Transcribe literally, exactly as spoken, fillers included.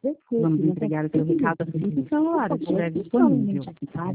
Vamos entregar o seu recado assim que sua hora estiver disponível.